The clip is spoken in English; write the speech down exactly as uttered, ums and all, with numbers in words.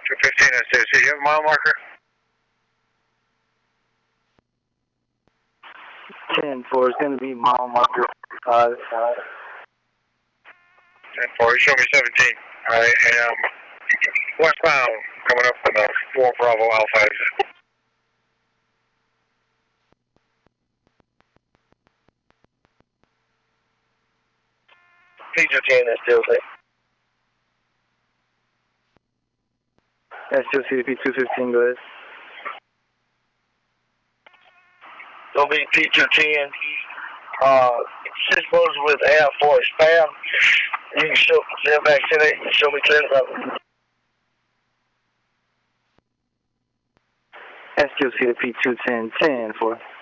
two fifteen S two C. You have a mile marker? ten four is going to be mile marker five. ten four, you show me seventeen. I am westbound, coming up with a four Bravo Alpha exit. P two ten, S two C. S two C to P two fifteen, go ahead. Gonna be P two ten. Uh, six fours with F for spam. You can show, send back to it. You can show me ten something. S two C to P two ten, ten four.